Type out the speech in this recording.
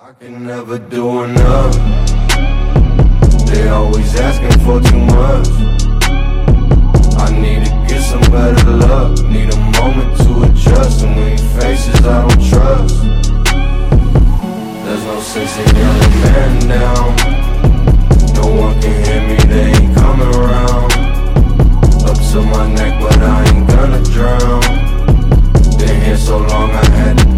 I can never do enough. They always asking for too much. I need to get some better luck. Need a moment to adjust. And many faces I don't trust. There's no sense in yelling a man down. No one can hear me, they ain't coming around. Up to my neck, but I ain't gonna drown. Been here so long, I had to